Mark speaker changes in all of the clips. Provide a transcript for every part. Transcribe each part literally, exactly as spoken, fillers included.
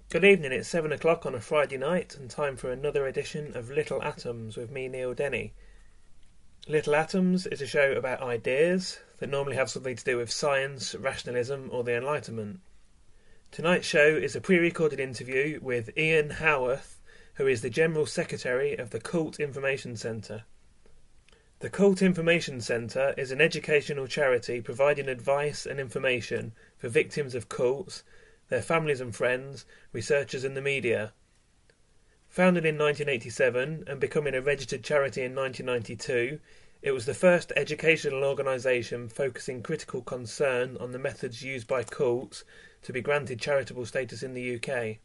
Speaker 1: Good evening, it's seven o'clock on a Friday night and time for another edition of Little Atoms with me, Neil Denny. Little Atoms is a show about ideas that normally have something to do with science, rationalism or the Enlightenment. Tonight's show is a pre-recorded interview with Ian Howarth, who is the General Secretary of the Cult Information Centre. The Cult Information Centre is an educational charity providing advice and information for victims of cults, their families and friends, researchers and the media. Founded in nineteen eighty-seven and becoming a registered charity in nineteen ninety-two, it was the first educational organisation focusing critical concern on the methods used by cults to be granted charitable status in the U K.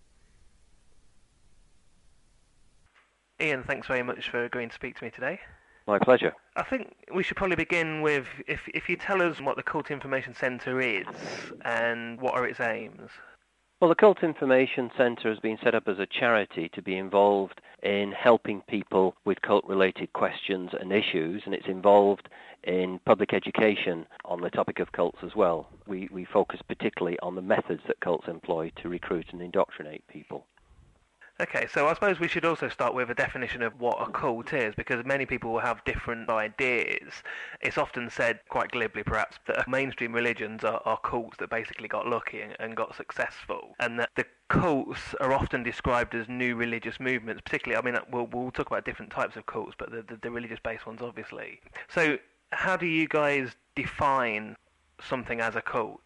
Speaker 1: Ian, thanks very much for agreeing to speak to me today.
Speaker 2: My pleasure.
Speaker 1: I think we should probably begin with, if if you tell us what the Cult Information Centre is and what are its aims.
Speaker 2: Well, the Cult Information Centre has been set up as a charity to be involved in helping people with cult-related questions and issues, and it's involved in public education on the topic of cults as well. We, we focus particularly on the methods that cults employ to recruit and indoctrinate people.
Speaker 1: Okay, so I suppose we should also start with a definition of what a cult is, because many people will have different ideas. It's often said, quite glibly perhaps, that mainstream religions are, are cults that basically got lucky and, and got successful, and that the cults are often described as new religious movements, particularly, I mean, we'll, we'll talk about different types of cults, but the, the, the religious-based ones, obviously. So, how do you guys define something as a cult?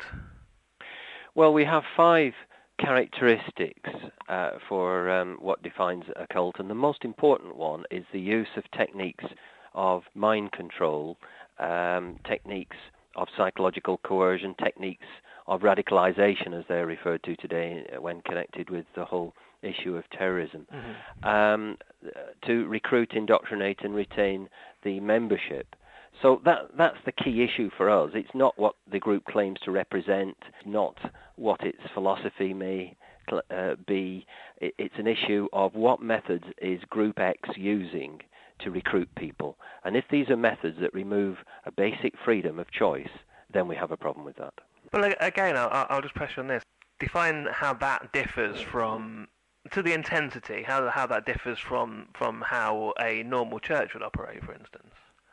Speaker 2: Well, we have five characteristics uh, for um, what defines a cult, and the most important one is the use of techniques of mind control, um, techniques of psychological coercion, techniques of radicalization, as they're referred to today when connected with the whole issue of terrorism, mm-hmm. um, to recruit, indoctrinate, and retain the membership. So that that's the key issue for us. It's not what the group claims to represent, not what its philosophy may uh, be. It's an issue of what methods is Group X using to recruit people. And if these are methods that remove a basic freedom of choice, then we have a problem with that.
Speaker 1: Well, again, I'll, I'll just press you on this. Define how that differs from, to the intensity, how how that differs from, from how a normal church would operate, for instance.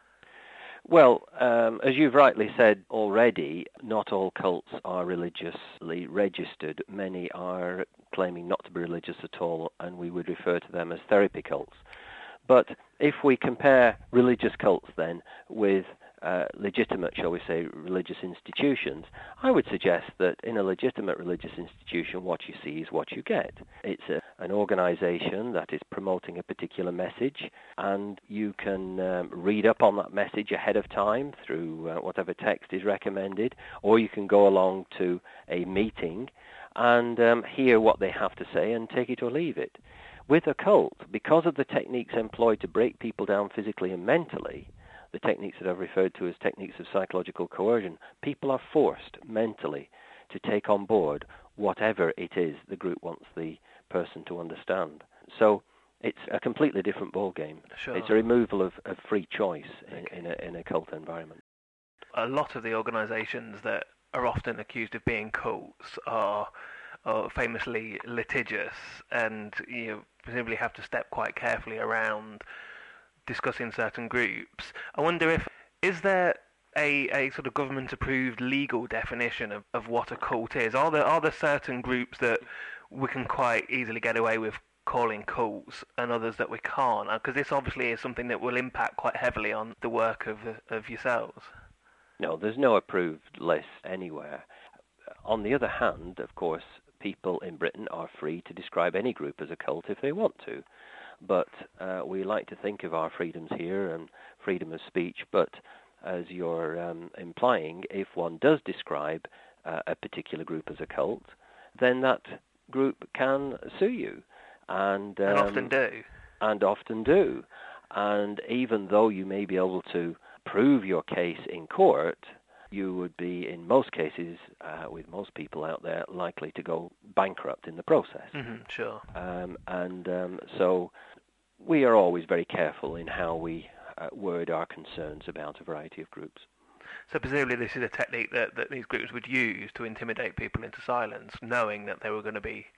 Speaker 2: Well, um, as you've rightly said already, not all cults are religiously registered. Many are claiming not to be religious at all, and we would refer to them as therapy cults. But if we compare religious cults then with uh, legitimate, shall we say, religious institutions, I would suggest that in a legitimate religious institution, what you see is what you get. It's a, an organization that is promoting a particular message, and you can um, read up on that message ahead of time through uh, whatever text is recommended, or you can go along to a meeting and um, hear what they have to say and take it or leave it. With a cult, because of the techniques employed to break people down physically and mentally, the techniques that I've referred to as techniques of psychological coercion, people are forced mentally to take on board whatever it is the group wants the person to understand. So it's a completely different ballgame.
Speaker 1: Sure.
Speaker 2: It's a removal of, of free choice in,
Speaker 1: okay.
Speaker 2: in, a, in a cult environment.
Speaker 1: A lot of the organisations that are often accused of being cults are, are famously litigious, and you presumably have to step quite carefully around discussing certain groups. I wonder if, is there a, a sort of government-approved legal definition of, of what a cult is? Are there, are there certain groups that we can quite easily get away with calling cults and others that we can't? Because this obviously is something that will impact quite heavily on the work of, of yourselves.
Speaker 2: No, there's no approved list anywhere. On the other hand, of course, people in Britain are free to describe any group as a cult if they want to. But uh, we like to think of our freedoms here and freedom of speech. But as you're um, implying, if one does describe uh, a particular group as a cult, then that group can sue you. And, um,
Speaker 1: and often do.
Speaker 2: And often do. And even though you may be able to prove your case in court, you would be, in most cases, uh, with most people out there, likely to go bankrupt in the process.
Speaker 1: Mm-hmm, sure.
Speaker 2: Um, and um, so we are always very careful in how we uh, word our concerns about a variety of groups.
Speaker 1: So presumably this is a technique that, that these groups would use to intimidate people into silence, knowing that they were going to be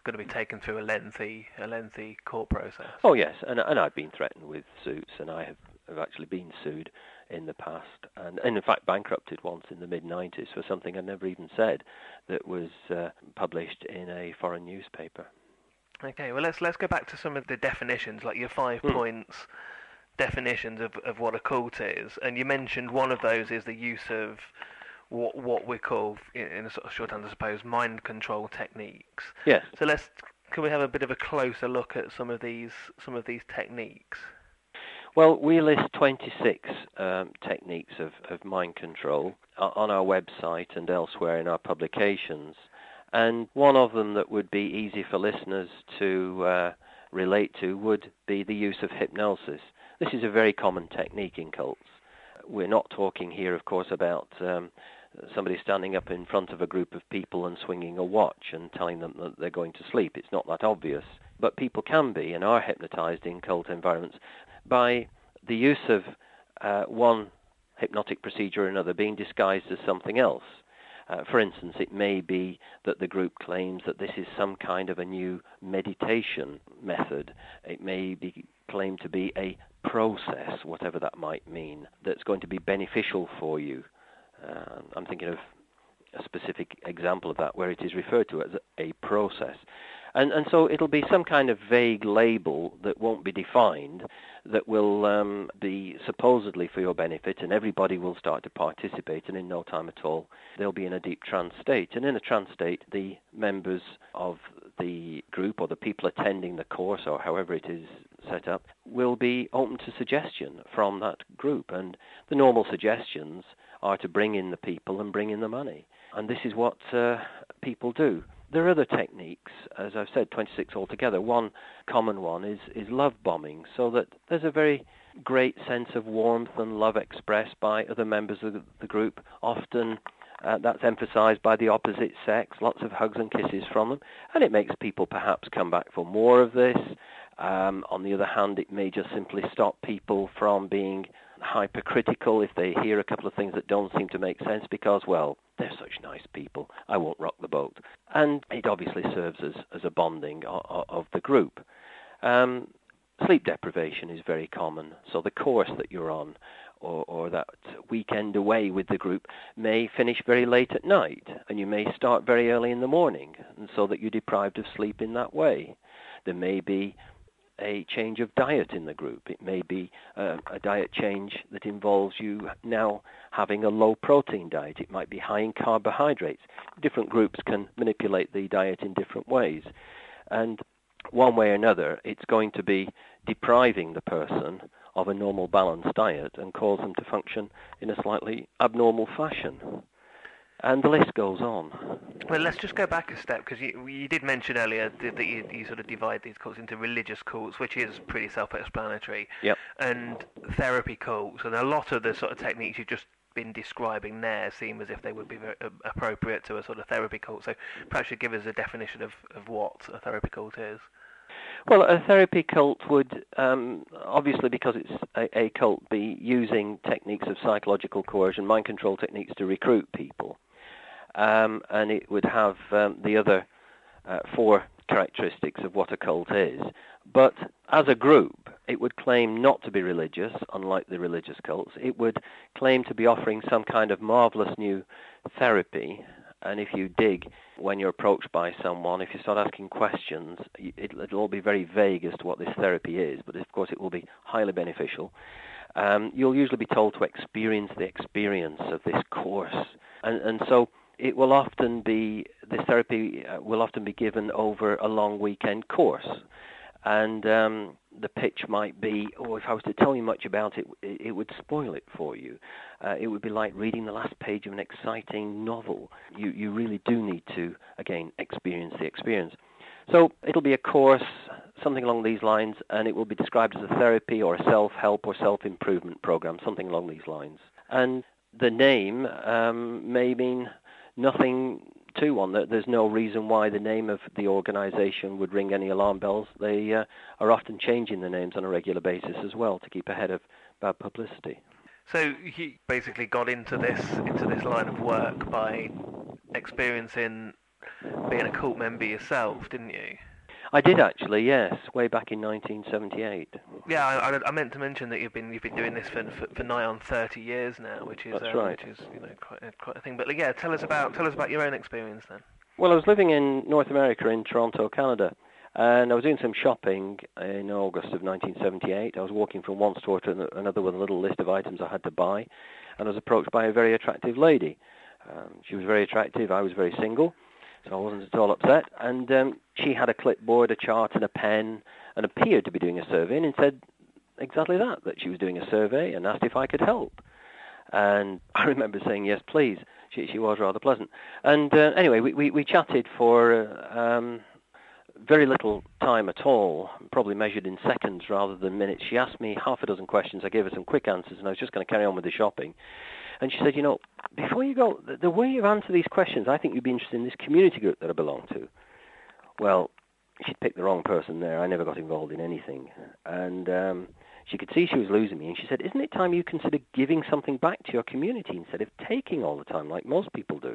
Speaker 1: going to be taken through a lengthy, a lengthy court process.
Speaker 2: Oh yes, and and I've been threatened with suits, and I have, have actually been sued in the past, and, and in fact bankrupted once in the mid nineties for something I never even said that was uh, published in a foreign newspaper.
Speaker 1: Okay, well let's let's go back to some of the definitions, like your five mm. points definitions of, of what a cult is, and you mentioned one of those is the use of what what we call, in, in a sort of shorthand, I suppose, mind control techniques.
Speaker 2: Yes.
Speaker 1: So let's can we have a bit of a closer look at some of these some of these techniques?
Speaker 2: Well, we list twenty-six um, techniques of, of mind control on our website and elsewhere in our publications. And one of them that would be easy for listeners to uh, relate to would be the use of hypnosis. This is a very common technique in cults. We're not talking here, of course, about um, somebody standing up in front of a group of people and swinging a watch and telling them that they're going to sleep. It's not that obvious. But people can be and are hypnotized in cult environments by the use of uh, one hypnotic procedure or another being disguised as something else. Uh, for instance, it may be that the group claims that this is some kind of a new meditation method. It may be claimed to be a process, whatever that might mean, that's going to be beneficial for you. Uh, I'm thinking of a specific example of that where it is referred to as a process. And, and so it'll be some kind of vague label that won't be defined, that will um, be supposedly for your benefit, and everybody will start to participate, and in no time at all they'll be in a deep trance state. And in a trance state, the members of the group or the people attending the course, or however it is set up, will be open to suggestion from that group. And the normal suggestions are to bring in the people and bring in the money. And this is what uh, people do. There are other techniques, as I've said, twenty-six altogether. One common one is, is love bombing, so that there's a very great sense of warmth and love expressed by other members of the group. Often uh, that's emphasized by the opposite sex, lots of hugs and kisses from them, and it makes people perhaps come back for more of this. Um, on the other hand, it may just simply stop people from being hypercritical if they hear a couple of things that don't seem to make sense because, well, they're such nice people, I won't rock the boat. And it obviously serves as, as a bonding of, of the group. Um, sleep deprivation is very common. So the course that you're on or, or that weekend away with the group may finish very late at night, and you may start very early in the morning, and so that you're deprived of sleep in that way. There may be a change of diet in the group. It may be uh, a diet change that involves you now having a low-protein diet. It might be high in carbohydrates. Different groups can manipulate the diet in different ways. And one way or another, it's going to be depriving the person of a normal balanced diet and cause them to function in a slightly abnormal fashion. And the list goes on.
Speaker 1: Well, let's just go back a step, because you, you did mention earlier that you, you sort of divide these cults into religious cults, which is pretty self-explanatory,
Speaker 2: yep.
Speaker 1: and therapy cults. And a lot of the sort of techniques you've just been describing there seem as if they would be very uh, appropriate to a sort of therapy cult. So perhaps you give us a definition of, of what a therapy cult is.
Speaker 2: Well, a therapy cult would, um, obviously because it's a, a cult, be using techniques of psychological coercion, mind control techniques to recruit people. Um, and it would have um, the other uh, four characteristics of what a cult is. But as a group, it would claim not to be religious, unlike the religious cults. It would claim to be offering some kind of marvelous new therapy. And if you dig when you're approached by someone, if you start asking questions, it, it'll all be very vague as to what this therapy is. But of course, it will be highly beneficial. Um, you'll usually be told to experience the experience of this course. And, and so it will often be, this therapy uh, will often be given over a long weekend course. And um, the pitch might be, oh, if I was to tell you much about it, it, it would spoil it for you. Uh, it would be like reading the last page of an exciting novel. You, you really do need to, again, experience the experience. So it'll be a course, something along these lines, and it will be described as a therapy or a self-help or self-improvement program, something along these lines. And the name um, may mean nothing to one. There's no reason why the name of the organization would ring any alarm bells. They uh, are often changing the names on a regular basis as well to keep ahead of bad publicity.
Speaker 1: So he basically got into this into this line of work by experiencing being a cult member yourself, didn't you?
Speaker 2: I did actually, yes, way back in nineteen seventy-eight.
Speaker 1: Yeah, I, I, I meant to mention that you've been you've been doing this for for, for nigh on thirty years now, which is
Speaker 2: That's
Speaker 1: um,
Speaker 2: right.
Speaker 1: which is you know quite a, quite a thing. But yeah, tell us about tell us about your own experience then.
Speaker 2: Well, I was living in North America in Toronto, Canada, and I was doing some shopping in August of nineteen seventy-eight. I was walking from one store to another with a little list of items I had to buy, and I was approached by a very attractive lady. Um, she was very attractive. I was very single, so I wasn't at all upset. And um, she had a clipboard, a chart, and a pen, and appeared to be doing a survey, and said exactly that, that she was doing a survey and asked if I could help. And I remember saying, yes, please. She, she was rather pleasant. And uh, anyway, we, we, we chatted for uh, um, very little time at all, probably measured in seconds rather than minutes. She asked me half a dozen questions. I gave her some quick answers, and I was just going to carry on with the shopping. And she said, you know, before you go, the, the way you answer these questions, I think you'd be interested in this community group that I belong to. Well, she'd picked the wrong person there. I never got involved in anything. And um, she could see she was losing me, and she said, isn't it time you consider giving something back to your community instead of taking all the time like most people do?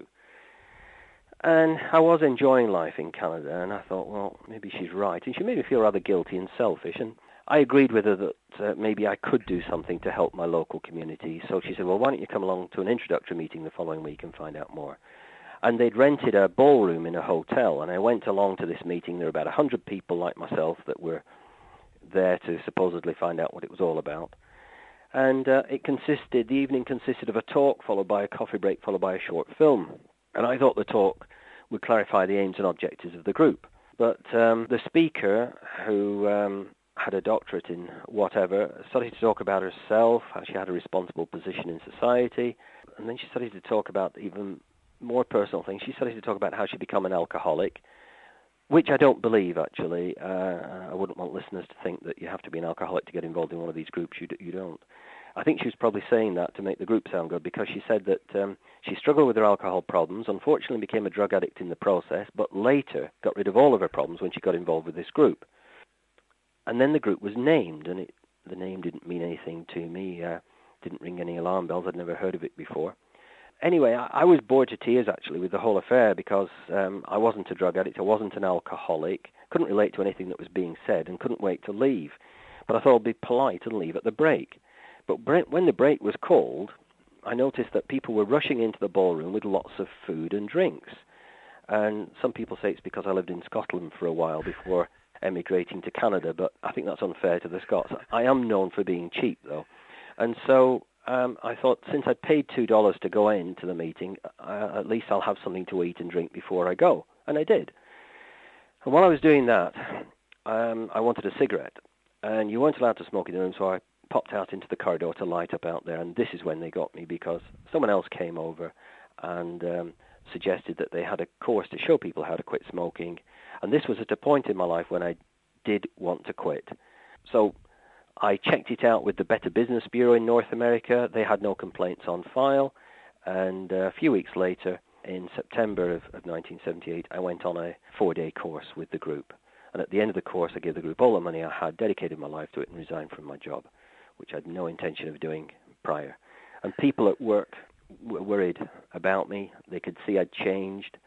Speaker 2: And I was enjoying life in Canada, and I thought, well, maybe she's right. And she made me feel rather guilty and selfish, and I agreed with her that uh, maybe I could do something to help my local community. So she said, well, why don't you come along to an introductory meeting the following week and find out more? And they'd rented a ballroom in a hotel, and I went along to this meeting. There were about one hundred people like myself that were there to supposedly find out what it was all about. And uh, it consisted, the evening consisted of a talk followed by a coffee break followed by a short film. And I thought the talk would clarify the aims and objectives of the group. But um, the speaker, who um, had a doctorate in whatever, started to talk about herself, how she had a responsible position in society, and then she started to talk about even more personal things. She started to talk about how she'd become an alcoholic, which I don't believe, actually. Uh, I wouldn't want listeners to think that you have to be an alcoholic to get involved in one of these groups. You, d- you don't. I think she was probably saying that to make the group sound good, because she said that um, she struggled with her alcohol problems, unfortunately became a drug addict in the process, but later got rid of all of her problems when she got involved with this group. And then the group was named, and it, the name didn't mean anything to me, uh, didn't ring any alarm bells. I'd never heard of it before. Anyway, I, I was bored to tears, actually, with the whole affair, because um, I wasn't a drug addict, I wasn't an alcoholic, couldn't relate to anything that was being said, and couldn't wait to leave. But I thought I'd be polite and leave at the break. But when the break was called, I noticed that people were rushing into the ballroom with lots of food and drinks. And some people say it's because I lived in Scotland for a while before emigrating to Canada, but I think that's unfair to the Scots. I am known for being cheap, though. And so um, I thought, since I'd paid two dollars to go into the meeting, uh, at least I'll have something to eat and drink before I go. And I did. And while I was doing that, um, I wanted a cigarette. And you weren't allowed to smoke in the room, so I popped out into the corridor to light up out there, and this is when they got me, because someone else came over and um, suggested that they had a course to show people how to quit smoking, and this was at a point in my life when I did want to quit. So I checked it out with the Better Business Bureau in North America. They had no complaints on file, and a few weeks later, in September of, of nineteen seventy-eight, I went on a four-day course with the group, and at the end of the course I gave the group all the money I had, dedicated my life to it, and resigned from my job, which I had no intention of doing prior. And people at work were worried about me. They could see I'd changed.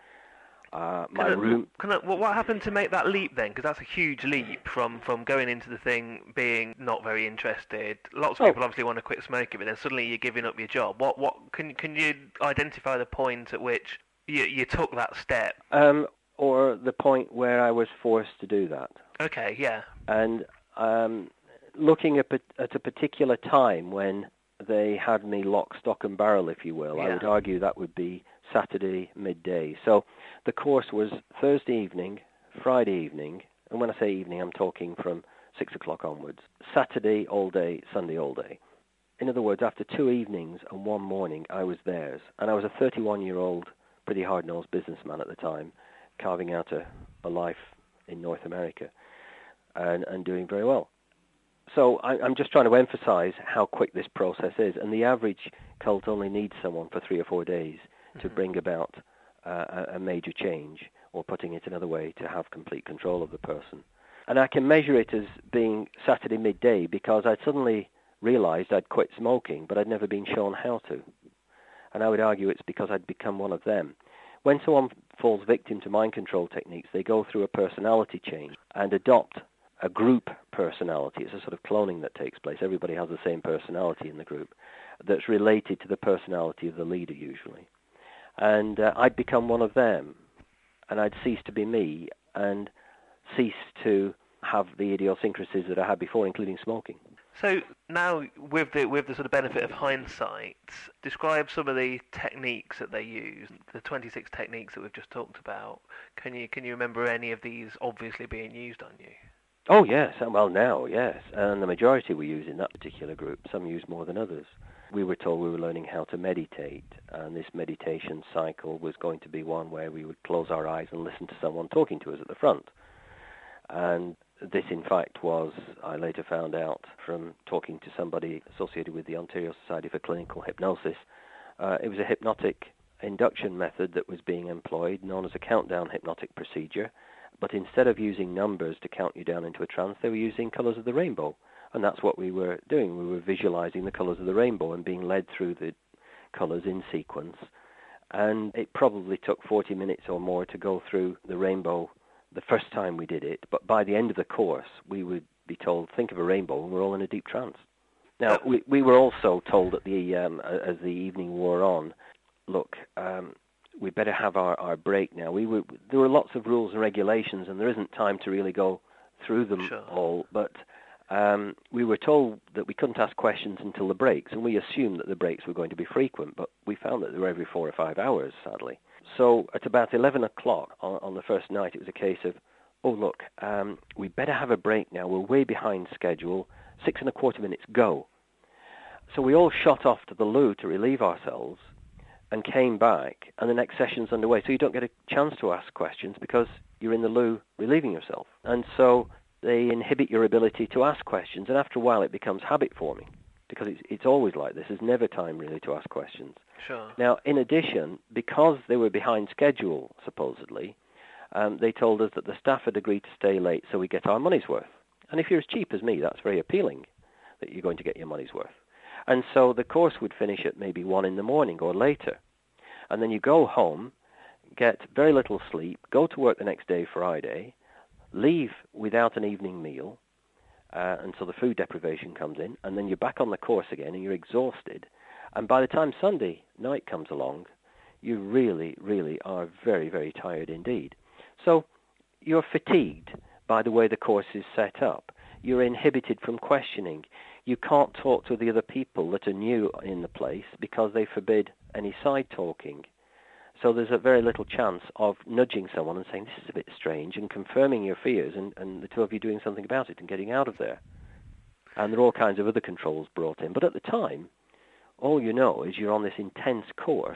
Speaker 2: Uh, my
Speaker 1: can I,
Speaker 2: room...
Speaker 1: Can I, what happened to make that leap then? Because that's a huge leap from, from going into the thing being not very interested. Lots of
Speaker 2: oh.
Speaker 1: people obviously want to quit smoking, but then suddenly you're giving up your job. What what can can you identify the point at which you you took that step?
Speaker 2: Um, or the point where I was forced to do that.
Speaker 1: Okay, yeah.
Speaker 2: And um, looking at, at a particular time when they had me lock, stock and barrel, if you will,
Speaker 1: yeah.
Speaker 2: I would argue that would be Saturday midday. So the course was Thursday evening, Friday evening, and when I say evening, I'm talking from six o'clock onwards. Saturday all day, Sunday all day. In other words, after two evenings and one morning, I was theirs. And I was a thirty-one-year-old, pretty hard-nosed businessman at the time, carving out a, a life in North America and, and doing very well. So I, I'm just trying to emphasize how quick this process is. And the average cult only needs someone for three or four days to mm-hmm. bring about uh, a major change, or putting it another way, to have complete control of the person. And I can measure it as being Saturday midday because I'd suddenly realized I'd quit smoking, but I'd never been shown how to. And I would argue it's because I'd become one of them. When someone falls victim to mind control techniques, they go through a personality change and adopt a group personality. It's a sort of cloning that takes place. Everybody has the same personality in the group that's related to the personality of the leader usually. And uh, I'd become one of them, and I'd cease to be me and cease to have the idiosyncrasies that I had before, including smoking.
Speaker 1: So now, with the with the sort of benefit of hindsight, describe some of the techniques that they use, the twenty-six techniques that we've just talked about. Can you can you remember any of these obviously being used on you?
Speaker 2: Oh yes, well now, yes, and the majority we use in that particular group. Some use more than others. We were told we were learning how to meditate, and this meditation cycle was going to be one where we would close our eyes and listen to someone talking to us at the front. And this, in fact, was, I later found out from talking to somebody associated with the Ontario Society for Clinical Hypnosis, uh, it was a hypnotic induction method that was being employed, known as a countdown hypnotic procedure. But instead of using numbers to count you down into a trance, they were using colours of the rainbow. And that's what we were doing. We were visualizing the colours of the rainbow and being led through the colours in sequence. And it probably took forty minutes or more to go through the rainbow the first time we did it. But by the end of the course, we would be told, think of a rainbow, and we're all in a deep trance. Now, we, we were also told at the um, as the evening wore on, look, um, we better have our, our break now. We were, there were lots of rules and regulations, and there isn't time to really go through them
Speaker 1: Sure.
Speaker 2: all. But um, we were told that we couldn't ask questions until the breaks, and we assumed that the breaks were going to be frequent, but we found that they were every four or five hours, sadly. So at about eleven o'clock on, on the first night, it was a case of, oh, look, um, we better have a break now. We're way behind schedule. Six and a quarter minutes, go. So we all shot off to the loo to relieve ourselves and came back, and the next session's underway. So you don't get a chance to ask questions because you're in the loo relieving yourself. And so they inhibit your ability to ask questions, and after a while it becomes habit forming because it's, it's always like this. There's never time really to ask questions.
Speaker 1: Sure.
Speaker 2: Now, in addition, because they were behind schedule, supposedly, um, they told us that the staff had agreed to stay late so we get our money's worth. And if you're as cheap as me, that's very appealing, that you're going to get your money's worth. And so the course would finish at maybe one in the morning or later. And then you go home, get very little sleep, go to work the next day, Friday, leave without an evening meal uh, until the food deprivation comes in, and then you're back on the course again and you're exhausted. And by the time Sunday night comes along, you really, really are very, very tired indeed. So you're fatigued by the way the course is set up. You're inhibited from questioning. You can't talk to the other people that are new in the place because they forbid any side talking. So there's a very little chance of nudging someone and saying, this is a bit strange, and confirming your fears, and, and the two of you doing something about it and getting out of there. And there are all kinds of other controls brought in. But at the time, all you know is you're on this intense course,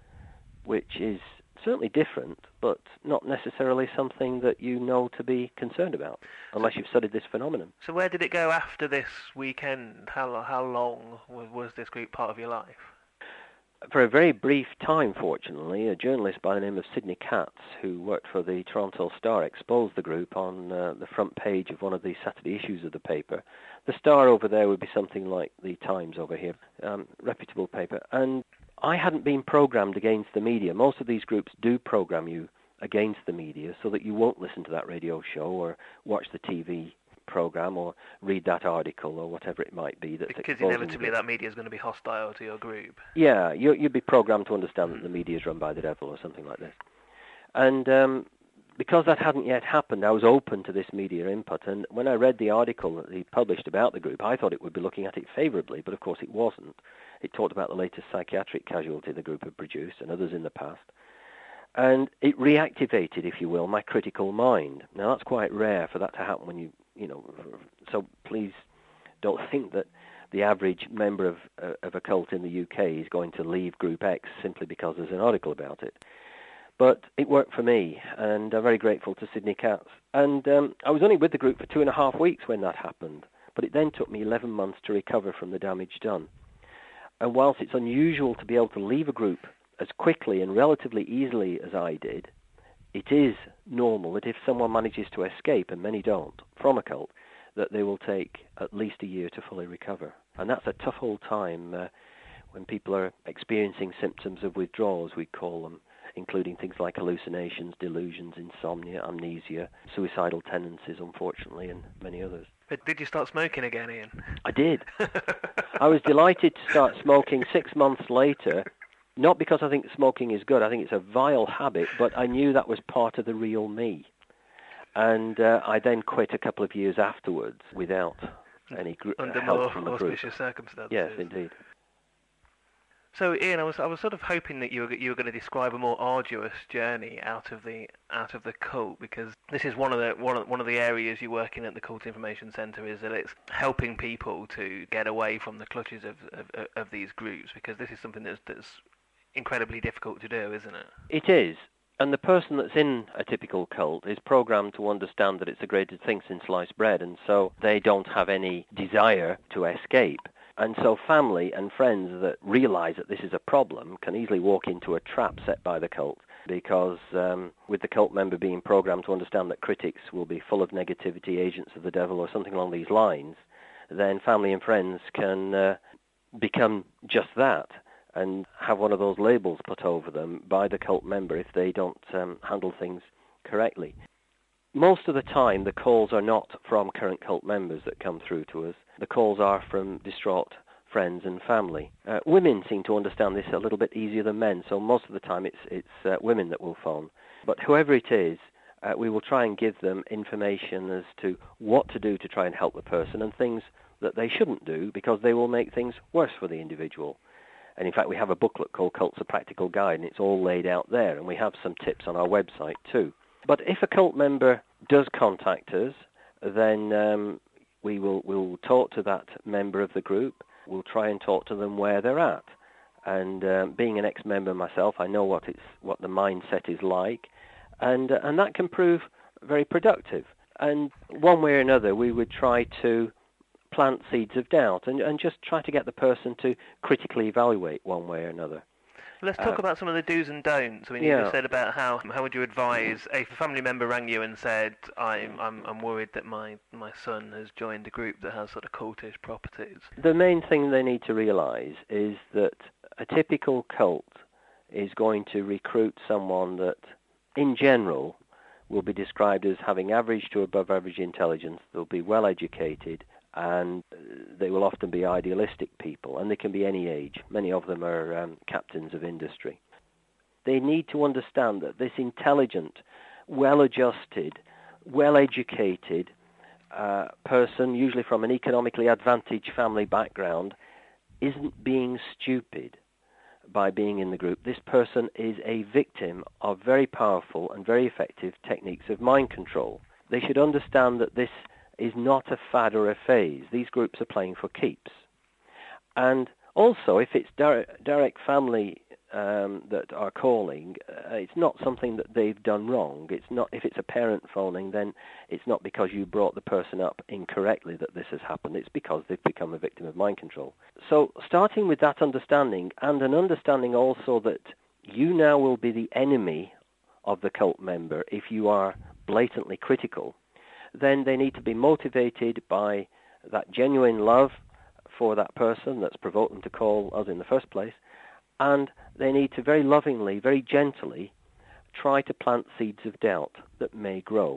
Speaker 2: which is certainly different, but not necessarily something that you know to be concerned about, unless you've studied this phenomenon.
Speaker 1: So where did it go after this weekend? How how long was, was this group part of your life?
Speaker 2: For a very brief time, fortunately, a journalist by the name of Sidney Katz, who worked for the Toronto Star, exposed the group on uh, the front page of one of the Saturday issues of the paper. The Star over there would be something like the Times over here, um, reputable paper. And I hadn't been programmed against the media. Most of these groups do program you against the media so that you won't listen to that radio show or watch the T V program or read that article or whatever it might be. That's
Speaker 1: because inevitably that media is going to be hostile to your group.
Speaker 2: Yeah, you, you'd be programmed to understand mm. that the media is run by the devil or something like this. And um, because that hadn't yet happened, I was open to this media input. And when I read the article that he published about the group, I thought it would be looking at it favorably, but of course it wasn't. It talked about the latest psychiatric casualty the group had produced and others in the past. And it reactivated, if you will, my critical mind. Now, that's quite rare for that to happen when you, you know, so please don't think that the average member of, uh, of a cult in the U K is going to leave Group X simply because there's an article about it. But it worked for me, and I'm very grateful to Sidney Katz. And um, I was only with the group for two and a half weeks when that happened, but it then took me eleven months to recover from the damage done. And whilst it's unusual to be able to leave a group as quickly and relatively easily as I did, it is normal that if someone manages to escape, and many don't, from a cult, that they will take at least a year to fully recover. And that's a tough old time uh, when people are experiencing symptoms of withdrawal, as we call them. including things like hallucinations, delusions, insomnia, amnesia, suicidal tendencies, unfortunately, and many others.
Speaker 1: But did you start smoking again, Ian?
Speaker 2: I did. I was delighted to start smoking six months later, not because I think smoking is good. I think it's a vile habit, but I knew that was part of the real me. And uh, I then quit a couple of years afterwards without any gr-
Speaker 1: Under
Speaker 2: help
Speaker 1: more
Speaker 2: from the group.
Speaker 1: auspicious circumstances.
Speaker 2: Yes, indeed.
Speaker 1: So, Ian, I was I was sort of hoping that you were you were going to describe a more arduous journey out of the out of the cult, because this is one of the one of, one of the areas you work in at the Cult Information Centre, is that it's helping people to get away from the clutches of of, of these groups, because this is something that's that's incredibly difficult to do, isn't it?
Speaker 2: It is. And the person that's in a typical cult is programmed to understand that it's the greatest thing since sliced bread, and so they don't have any desire to escape. And so family and friends that realize that this is a problem can easily walk into a trap set by the cult, because um, with the cult member being programmed to understand that critics will be full of negativity, agents of the devil, or something along these lines, then family and friends can uh, become just that and have one of those labels put over them by the cult member if they don't um, handle things correctly. Most of the time, the calls are not from current cult members that come through to us. The calls are from distraught friends and family. Uh, women seem to understand this a little bit easier than men, so most of the time it's it's uh, women that will phone. But whoever it is, uh, we will try and give them information as to what to do to try and help the person, and things that they shouldn't do, because they will make things worse for the individual. And in fact, we have a booklet called Cults: A Practical Guide, and it's all laid out there, and we have some tips on our website too. But if a cult member does contact us, then um, we will we'll talk to that member of the group. We'll try and talk to them where they're at. And um, being an ex-member myself, I know what it's what the mindset is like, and uh, and that can prove very productive. And one way or another, we would try to plant seeds of doubt and, and just try to get the person to critically evaluate one way or another.
Speaker 1: Let's talk
Speaker 2: Uh,
Speaker 1: about some of the do's and don'ts. I mean,
Speaker 2: yeah.
Speaker 1: you just said about how how would you advise if a family member rang you and said, I'm I'm I'm worried that my, my son has joined a group that has sort of cultish properties.
Speaker 2: The main thing they need to realize is that a typical cult is going to recruit someone that, in general, will be described as having average to above average intelligence. They'll be well educated, and they will often be idealistic people, and they can be any age. Many of them are um, captains of industry. They need to understand that this intelligent, well-adjusted, well-educated uh, person, usually from an economically advantaged family background, isn't being stupid by being in the group. This person is a victim of very powerful and very effective techniques of mind control. They should understand that this is not a fad or a phase. These groups are playing for keeps. And also, if it's direct, direct family um, that are calling, uh, it's not something that they've done wrong. It's not. If it's a parent phoning, then it's not because you brought the person up incorrectly that this has happened. It's because they've become a victim of mind control. So starting with that understanding, and an understanding also that you now will be the enemy of the cult member if you are blatantly critical, then they need to be motivated by that genuine love for that person that's provoked them to call us in the first place, and they need to very lovingly, very gently try to plant seeds of doubt that may grow.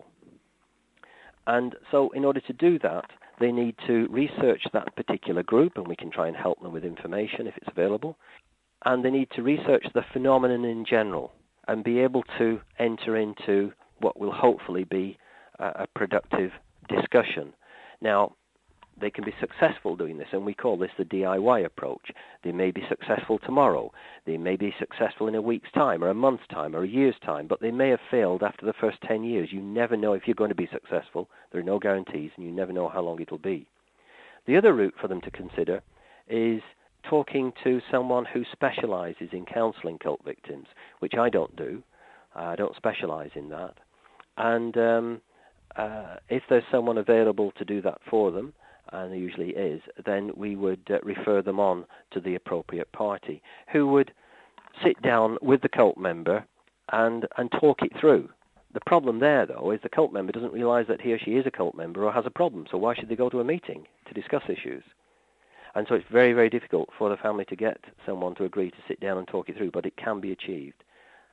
Speaker 2: And so in order to do that, they need to research that particular group, and we can try and help them with information if it's available, and they need to research the phenomenon in general and be able to enter into what will hopefully be a productive discussion. Now, they can be successful doing this, and we call this the D I Y approach. They may be successful tomorrow. They may be successful in a week's time, or a month's time, or a year's time, but they may have failed after the first ten years. You never know if you're going to be successful. There are no guarantees, and you never know how long it'll be. The other route for them to consider is talking to someone who specializes in counseling cult victims, which I don't do. I don't specialize in that. And um, Uh, if there's someone available to do that for them, and there usually is, then we would uh, refer them on to the appropriate party, who would sit down with the cult member and, and talk it through. The problem there, though, is the cult member doesn't realize that he or she is a cult member or has a problem, so why should they go to a meeting to discuss issues? And so it's very, very difficult for the family to get someone to agree to sit down and talk it through, but it can be achieved.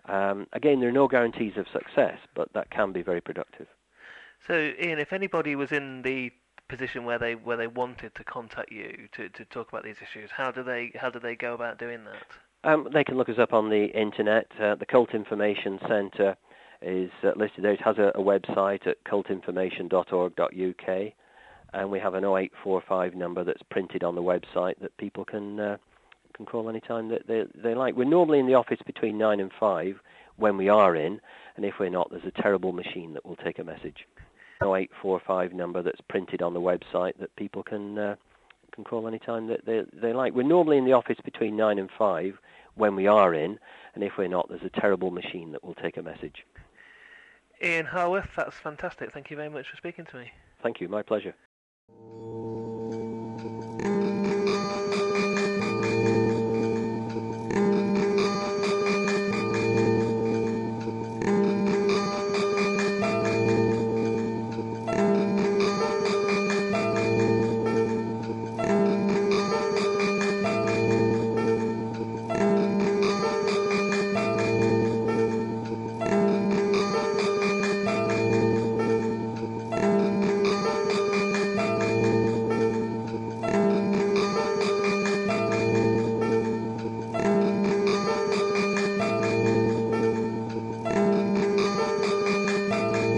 Speaker 2: Um, again, there are no guarantees of success, but that can be very productive.
Speaker 1: So, Ian, if anybody was in the position where they where they wanted to contact you to, to talk about these issues, how do they how do they go about doing that?
Speaker 2: Um, they can look us up on the internet. Uh, the Cult Information Centre is uh, listed there. It has a, a website at cult information dot org dot U K, and we have an oh eight four five number that's printed on the website that people can uh, can call anytime that they they like. We're normally in the office between nine and five when we are in, and if we're not, there's a terrible machine that will take a message. oh eight four five number that's printed on the website that people can uh, can call anytime that they they like. We're normally in the office between nine and five when we are in, and if we're not, there's a terrible machine that will take a message.
Speaker 1: Ian Harworth, that's fantastic. Thank you very much for speaking to me.
Speaker 2: Thank you, my pleasure.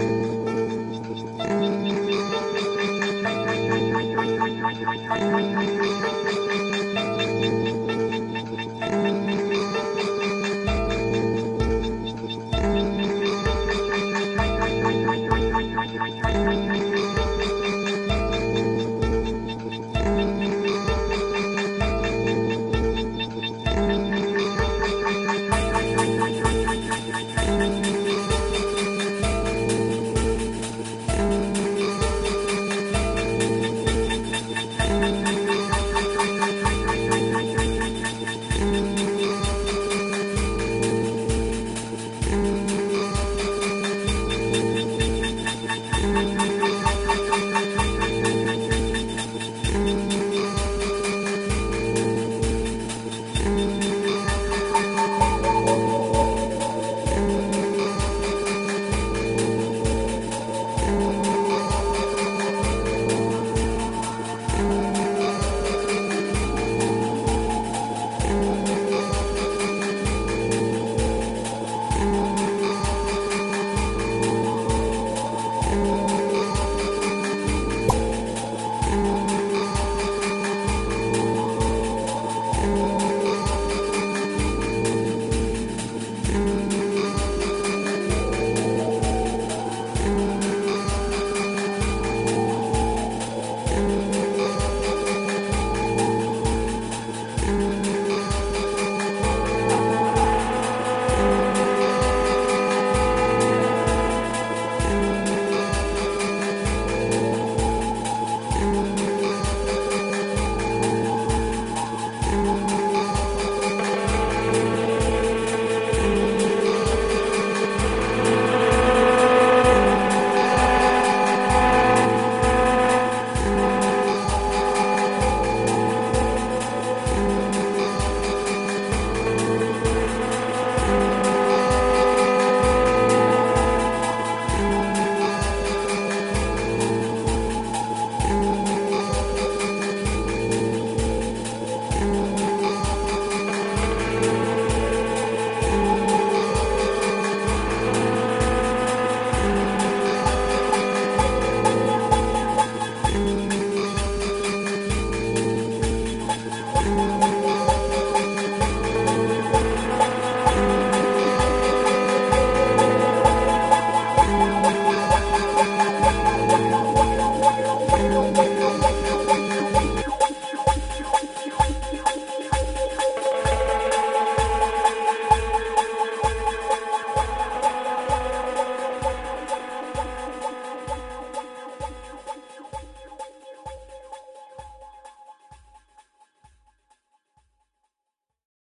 Speaker 3: Bye.